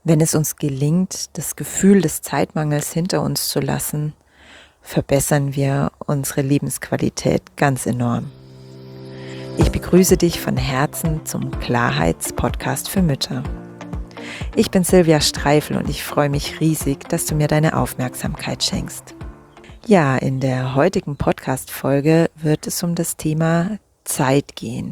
Wenn es uns gelingt, das Gefühl des Zeitmangels hinter uns zu lassen, verbessern wir unsere Lebensqualität ganz enorm. Ich begrüße dich von Herzen zum Klarheitspodcast für Mütter. Ich bin Silvia Streifel und ich freue mich riesig, dass du mir deine Aufmerksamkeit schenkst. Ja, in der heutigen Podcast-Folge wird es um das Thema Zeit gehen.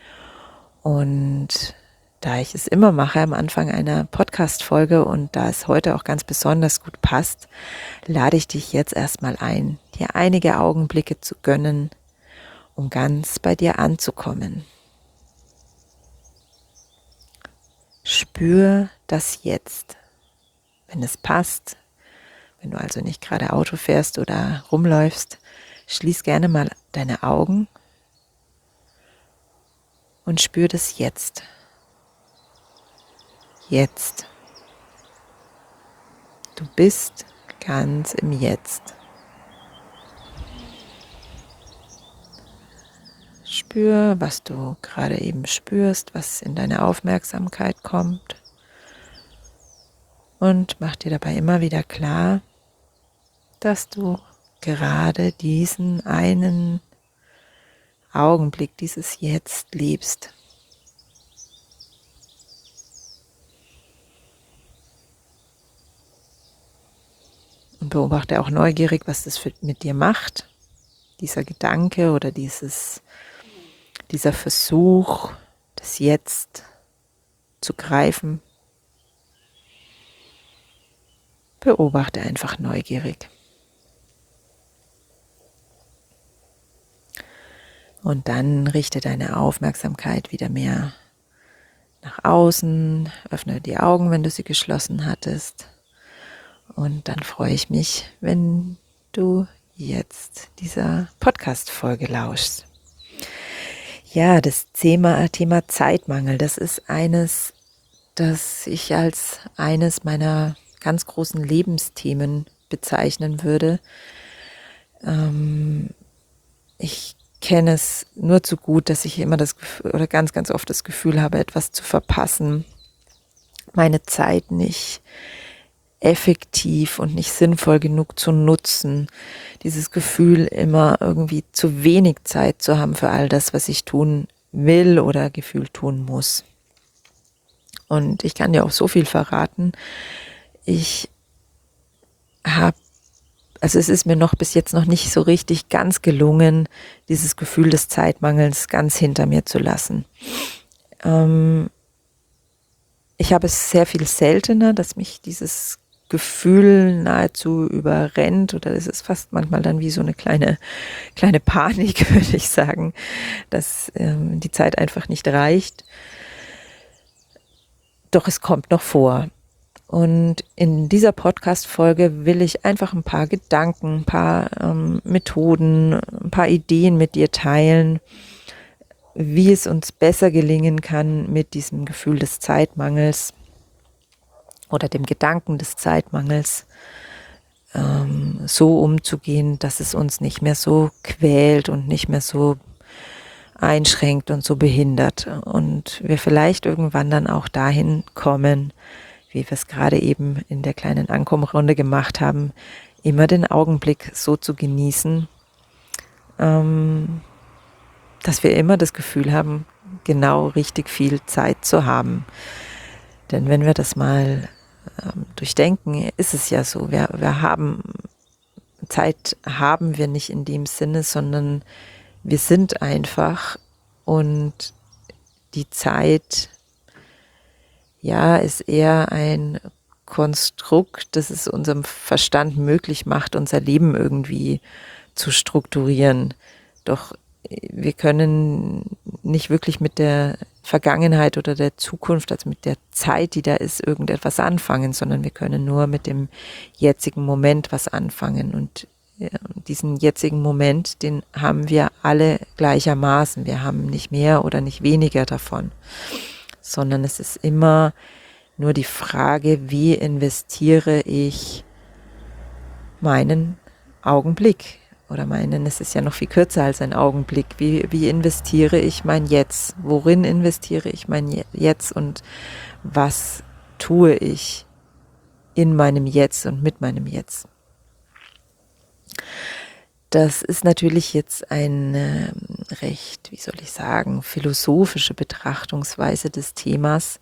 Und da ich es immer mache am Anfang einer Podcast-Folge und da es heute auch ganz besonders gut passt, lade ich dich jetzt erstmal ein, dir einige Augenblicke zu gönnen, um ganz bei dir anzukommen. Spür das Jetzt, wenn es passt. Wenn du also nicht gerade Auto fährst oder rumläufst, schließ gerne mal deine Augen und spür das Jetzt. Jetzt. Du bist ganz im Jetzt. Spür, was du gerade eben spürst, was in deine Aufmerksamkeit kommt. Und mach dir dabei immer wieder klar, dass du gerade diesen einen Augenblick, dieses Jetzt lebst. Und beobachte auch neugierig, was das mit dir macht. Dieser Gedanke oder dieser Versuch, das Jetzt zu greifen. Beobachte einfach neugierig. Und dann richte deine Aufmerksamkeit wieder mehr nach außen. Öffne die Augen, wenn du sie geschlossen hattest. Und dann freue ich mich, wenn du jetzt dieser Podcast-Folge lauschst. Ja, das Thema Zeitmangel, das ist eines, das ich als eines meiner ganz großen Lebensthemen bezeichnen würde. Ich kenne es nur zu gut, dass ich immer das Gefühl oder ganz, ganz oft das Gefühl habe, etwas zu verpassen, meine Zeit nicht effektiv und nicht sinnvoll genug zu nutzen. Dieses Gefühl, immer irgendwie zu wenig Zeit zu haben für all das, was ich tun will oder gefühlt tun muss. Und ich kann dir auch so viel verraten. Es ist mir bis jetzt noch nicht so richtig ganz gelungen, dieses Gefühl des Zeitmangels ganz hinter mir zu lassen. Ich habe es sehr viel seltener, dass mich dieses Gefühl nahezu überrennt, oder es ist fast manchmal dann wie so eine kleine Panik, würde ich sagen, dass die Zeit einfach nicht reicht. Doch es kommt noch vor. Und in dieser Podcast-Folge will ich einfach ein paar Gedanken, ein paar Methoden, ein paar Ideen mit dir teilen, wie es uns besser gelingen kann, mit diesem Gefühl des Zeitmangels oder dem Gedanken des Zeitmangels so umzugehen, dass es uns nicht mehr so quält und nicht mehr so einschränkt und so behindert. Und wir vielleicht irgendwann dann auch dahin kommen, wie wir es gerade eben in der kleinen Ankommenrunde gemacht haben, immer den Augenblick so zu genießen, dass wir immer das Gefühl haben, genau richtig viel Zeit zu haben. Denn wenn wir das mal durchdenken, ist es ja so, Zeit haben wir nicht in dem Sinne, sondern wir sind einfach, und die Zeit, ja, ist eher ein Konstrukt, das es unserem Verstand möglich macht, unser Leben irgendwie zu strukturieren. Doch wir können nicht wirklich mit der Vergangenheit oder der Zukunft, also mit der Zeit, die da ist, irgendetwas anfangen, sondern wir können nur mit dem jetzigen Moment was anfangen. Und diesen jetzigen Moment, den haben wir alle gleichermaßen. Wir haben nicht mehr oder nicht weniger davon, sondern es ist immer nur die Frage, wie investiere ich meinen Augenblick? Oder es ist ja noch viel kürzer als ein Augenblick. Wie investiere ich mein Jetzt? Worin investiere ich mein Jetzt? Und was tue ich in meinem Jetzt und mit meinem Jetzt? Das ist natürlich jetzt eine recht, wie soll ich sagen, philosophische Betrachtungsweise des Themas,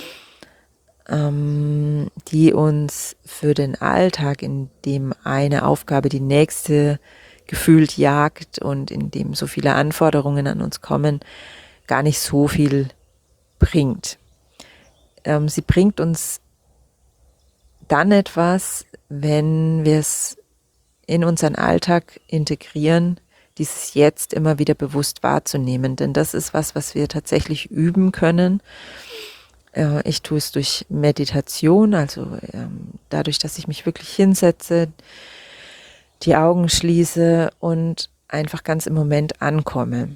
die uns für den Alltag, in dem eine Aufgabe die nächste gefühlt jagt und in dem so viele Anforderungen an uns kommen, gar nicht so viel bringt. Sie bringt uns dann etwas, wenn wir es in unseren Alltag integrieren, dieses Jetzt immer wieder bewusst wahrzunehmen. Denn das ist was wir tatsächlich üben können. Ich tue es durch Meditation, also dadurch, dass ich mich wirklich hinsetze, die Augen schließe und einfach ganz im Moment ankomme.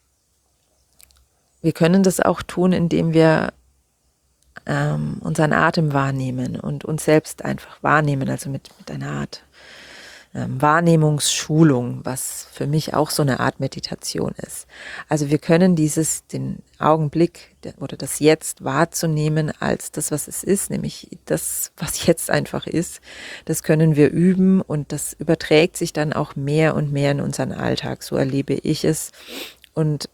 Wir können das auch tun, indem wir unseren Atem wahrnehmen und uns selbst einfach wahrnehmen, also mit einer Art Wahrnehmungsschulung, was für mich auch so eine Art Meditation ist. Also wir können den Augenblick oder das Jetzt wahrzunehmen als das, was es ist, nämlich das, was jetzt einfach ist. Das können wir üben und das überträgt sich dann auch mehr und mehr in unseren Alltag. So erlebe ich es und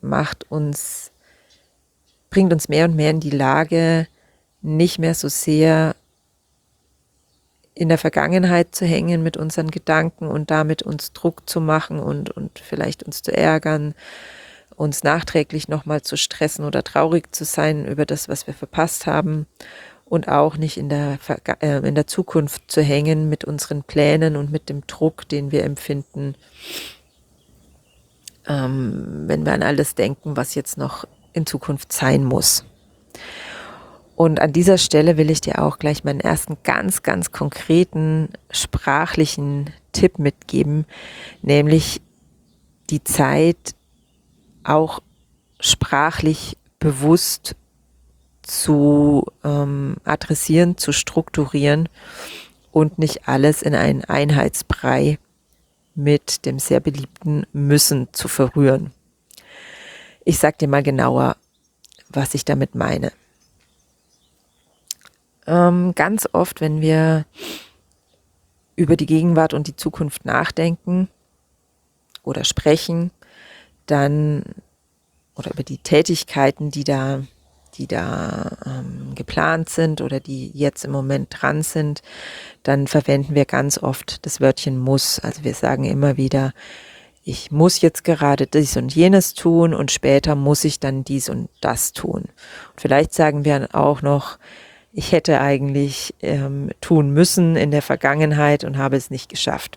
bringt uns mehr und mehr in die Lage, nicht mehr so sehr in der Vergangenheit zu hängen mit unseren Gedanken und damit uns Druck zu machen und vielleicht uns zu ärgern, uns nachträglich nochmal zu stressen oder traurig zu sein über das, was wir verpasst haben und auch nicht in der Zukunft zu hängen mit unseren Plänen und mit dem Druck, den wir empfinden, wenn wir an alles denken, was jetzt noch in Zukunft sein muss. Und an dieser Stelle will ich dir auch gleich meinen ersten ganz, ganz konkreten sprachlichen Tipp mitgeben, nämlich die Zeit auch sprachlich bewusst zu adressieren, zu strukturieren und nicht alles in einen Einheitsbrei mit dem sehr beliebten Müssen zu verrühren. Ich sage dir mal genauer, was ich damit meine. Ganz oft, wenn wir über die Gegenwart und die Zukunft nachdenken oder sprechen, oder über die Tätigkeiten, die da geplant sind oder die jetzt im Moment dran sind, dann verwenden wir ganz oft das Wörtchen muss. Also wir sagen immer wieder, ich muss jetzt gerade dies und jenes tun und später muss ich dann dies und das tun. Und vielleicht sagen wir auch noch, ich hätte eigentlich tun müssen in der Vergangenheit und habe es nicht geschafft.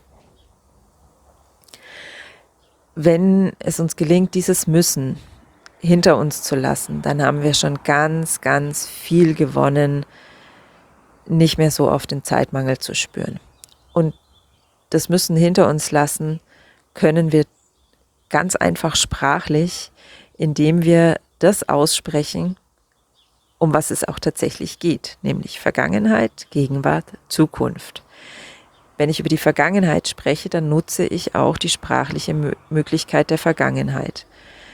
Wenn es uns gelingt, dieses Müssen hinter uns zu lassen, dann haben wir schon ganz, ganz viel gewonnen, nicht mehr so oft den Zeitmangel zu spüren. Und das Müssen hinter uns lassen können wir ganz einfach sprachlich, indem wir das aussprechen, um was es auch tatsächlich geht, nämlich Vergangenheit, Gegenwart, Zukunft. Wenn ich über die Vergangenheit spreche, dann nutze ich auch die sprachliche Möglichkeit der Vergangenheit.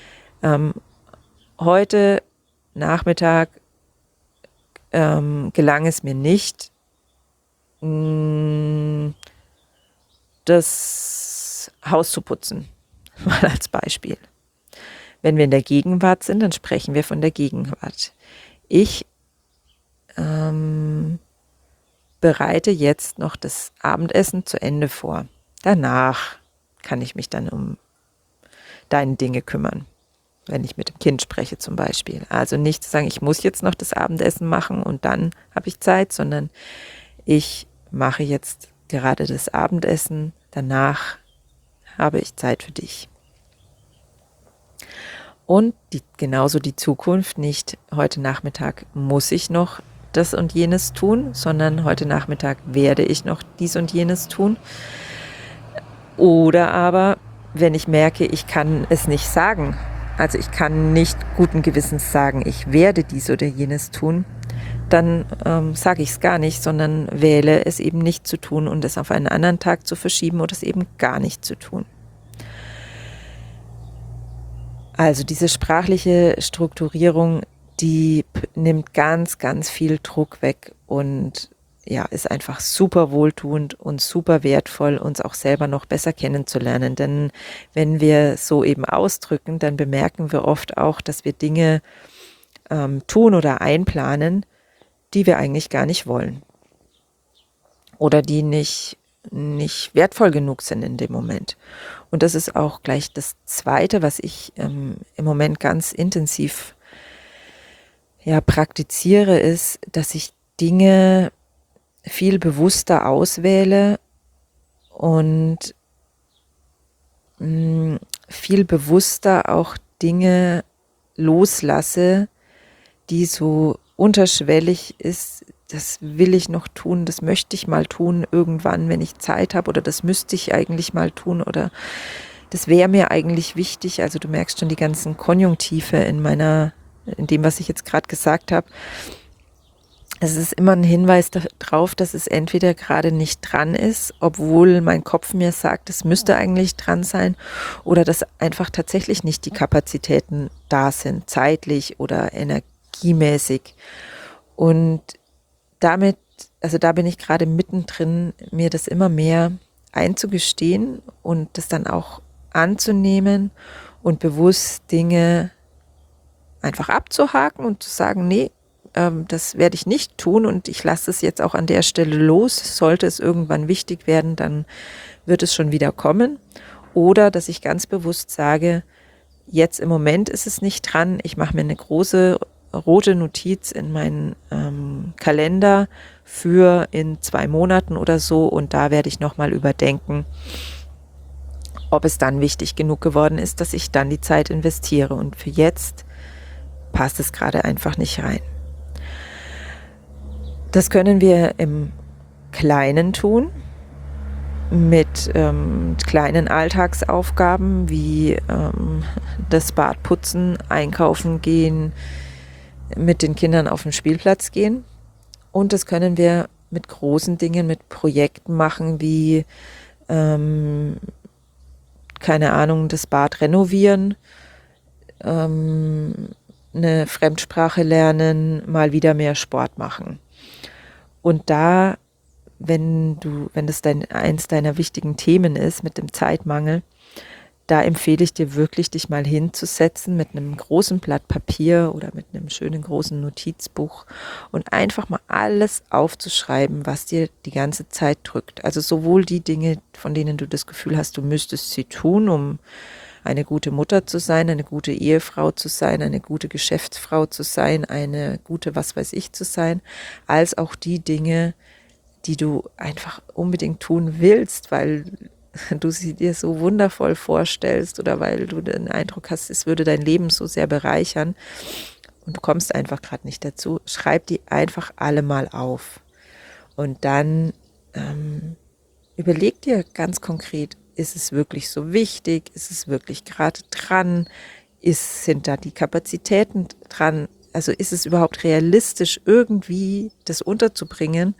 Heute Nachmittag gelang es mir nicht, das Haus zu putzen, mal als Beispiel. Wenn wir in der Gegenwart sind, dann sprechen wir von der Gegenwart. Ich bereite jetzt noch das Abendessen zu Ende vor. Danach kann ich mich dann um deine Dinge kümmern, wenn ich mit dem Kind spreche zum Beispiel. Also nicht zu sagen, ich muss jetzt noch das Abendessen machen und dann habe ich Zeit, sondern ich mache jetzt gerade das Abendessen, danach habe ich Zeit für dich. Und genauso die Zukunft, nicht heute Nachmittag muss ich noch das und jenes tun, sondern heute Nachmittag werde ich noch dies und jenes tun. Oder aber, wenn ich merke, ich kann es nicht sagen, also ich kann nicht guten Gewissens sagen, ich werde dies oder jenes tun, dann sage ich es gar nicht, sondern wähle es eben nicht zu tun und es auf einen anderen Tag zu verschieben oder es eben gar nicht zu tun. Also diese sprachliche Strukturierung, die nimmt ganz, ganz viel Druck weg und ja, ist einfach super wohltuend und super wertvoll, uns auch selber noch besser kennenzulernen. Denn wenn wir so eben ausdrücken, dann bemerken wir oft auch, dass wir Dinge tun oder einplanen, die wir eigentlich gar nicht wollen. Oder die nicht wertvoll genug sind in dem Moment. Und das ist auch gleich das Zweite, was ich im Moment ganz intensiv praktiziere, ist, dass ich Dinge viel bewusster auswähle und viel bewusster auch Dinge loslasse, die so unterschwellig ist, das will ich noch tun, das möchte ich mal tun irgendwann, wenn ich Zeit habe, oder das müsste ich eigentlich mal tun, oder das wäre mir eigentlich wichtig. Also du merkst schon die ganzen Konjunktive in dem, was ich jetzt gerade gesagt habe. Es ist immer ein Hinweis darauf, dass es entweder gerade nicht dran ist, obwohl mein Kopf mir sagt, es müsste eigentlich dran sein, oder dass einfach tatsächlich nicht die Kapazitäten da sind, zeitlich oder energiemäßig. Und damit, also da bin ich gerade mittendrin, mir das immer mehr einzugestehen und das dann auch anzunehmen und bewusst Dinge einfach abzuhaken und zu sagen, nee, das werde ich nicht tun und ich lasse es jetzt auch an der Stelle los. Sollte es irgendwann wichtig werden, dann wird es schon wieder kommen. Oder dass ich ganz bewusst sage, jetzt im Moment ist es nicht dran. Ich mache mir eine große rote Notiz in meinen Kalender für in 2 Monaten oder so, und da werde ich nochmal überdenken, ob es dann wichtig genug geworden ist, dass ich dann die Zeit investiere. Und für jetzt passt es gerade einfach nicht rein. Das können wir im Kleinen tun, mit kleinen Alltagsaufgaben wie das Bad putzen, einkaufen gehen, mit den Kindern auf den Spielplatz gehen. Und das können wir mit großen Dingen, mit Projekten machen, wie, keine Ahnung, das Bad renovieren, eine Fremdsprache lernen, mal wieder mehr Sport machen. Und da, wenn das eins deiner wichtigen Themen ist mit dem Zeitmangel, da empfehle ich dir wirklich, dich mal hinzusetzen mit einem großen Blatt Papier oder mit einem schönen großen Notizbuch und einfach mal alles aufzuschreiben, was dir die ganze Zeit drückt. Also sowohl die Dinge, von denen du das Gefühl hast, du müsstest sie tun, um eine gute Mutter zu sein, eine gute Ehefrau zu sein, eine gute Geschäftsfrau zu sein, eine gute was weiß ich zu sein, als auch die Dinge, die du einfach unbedingt tun willst, weil du sie dir so wundervoll vorstellst oder weil du den Eindruck hast, es würde dein Leben so sehr bereichern und du kommst einfach gerade nicht dazu. Schreib die einfach alle mal auf und dann überleg dir ganz konkret, ist es wirklich so wichtig? Ist es wirklich gerade dran? Sind da die Kapazitäten dran? Also ist es überhaupt realistisch, irgendwie das unterzubringen?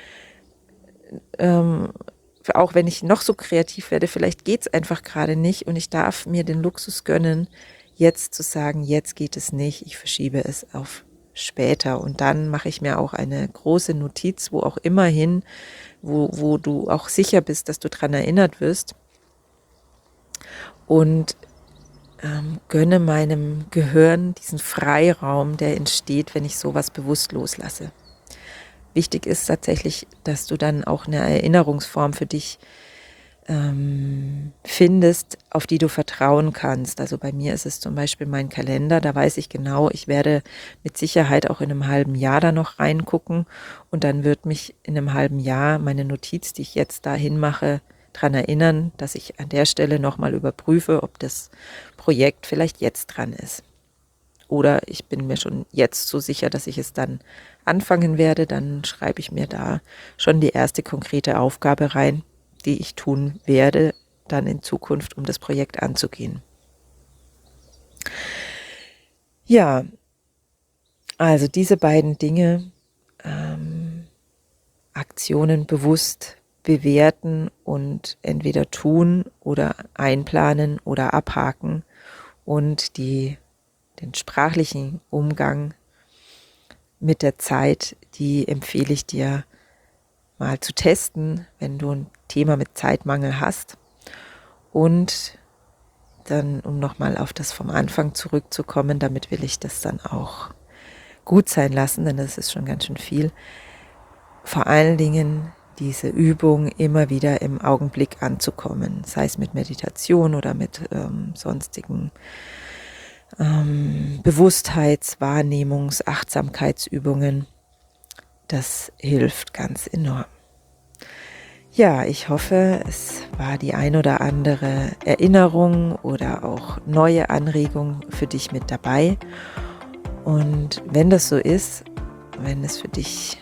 Auch wenn ich noch so kreativ werde, vielleicht geht es einfach gerade nicht und ich darf mir den Luxus gönnen, jetzt zu sagen, jetzt geht es nicht, ich verschiebe es auf später. Und dann mache ich mir auch eine große Notiz, wo auch immer hin, wo du auch sicher bist, dass du daran erinnert wirst. Und gönne meinem Gehirn diesen Freiraum, der entsteht, wenn ich sowas bewusst loslasse. Wichtig ist tatsächlich, dass du dann auch eine Erinnerungsform für dich findest, auf die du vertrauen kannst. Also bei mir ist es zum Beispiel mein Kalender, da weiß ich genau, ich werde mit Sicherheit auch in einem halben Jahr da noch reingucken und dann wird mich in einem halben Jahr meine Notiz, die ich jetzt dahin mache, daran erinnern, dass ich an der Stelle nochmal überprüfe, ob das Projekt vielleicht jetzt dran ist. Oder ich bin mir schon jetzt so sicher, dass ich es dann anfangen werde, dann schreibe ich mir da schon die erste konkrete Aufgabe rein, die ich tun werde, dann in Zukunft, um das Projekt anzugehen. Ja, also diese beiden Dinge, Aktionen bewusst bewerten und entweder tun oder einplanen oder abhaken und den sprachlichen Umgang mit der Zeit, die empfehle ich dir mal zu testen, wenn du ein Thema mit Zeitmangel hast. Und dann, um nochmal auf das vom Anfang zurückzukommen, damit will ich das dann auch gut sein lassen, denn das ist schon ganz schön viel. Vor allen Dingen diese Übung immer wieder im Augenblick anzukommen, sei es mit Meditation oder mit sonstigen Bewusstheits-, Achtsamkeitsübungen. Das hilft ganz enorm. Ja, ich hoffe, es war die ein oder andere Erinnerung oder auch neue Anregung für dich mit dabei. Und wenn das so ist, wenn es für dich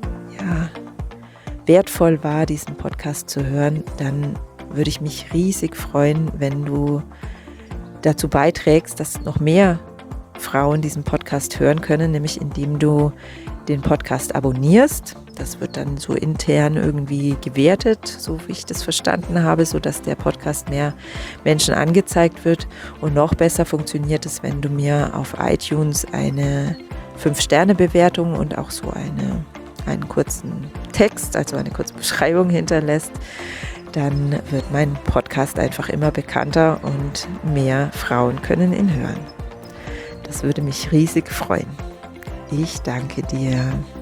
wertvoll war, diesen Podcast zu hören, dann würde ich mich riesig freuen, wenn du dazu beiträgst, dass noch mehr Frauen diesen Podcast hören können, nämlich indem du den Podcast abonnierst. Das wird dann so intern irgendwie gewertet, so wie ich das verstanden habe, sodass der Podcast mehr Menschen angezeigt wird. Und noch besser funktioniert es, wenn du mir auf iTunes eine 5-Sterne-Bewertung und auch so einen kurzen Text, also eine kurze Beschreibung hinterlässt. Dann wird mein Podcast einfach immer bekannter und mehr Frauen können ihn hören. Das würde mich riesig freuen. Ich danke dir.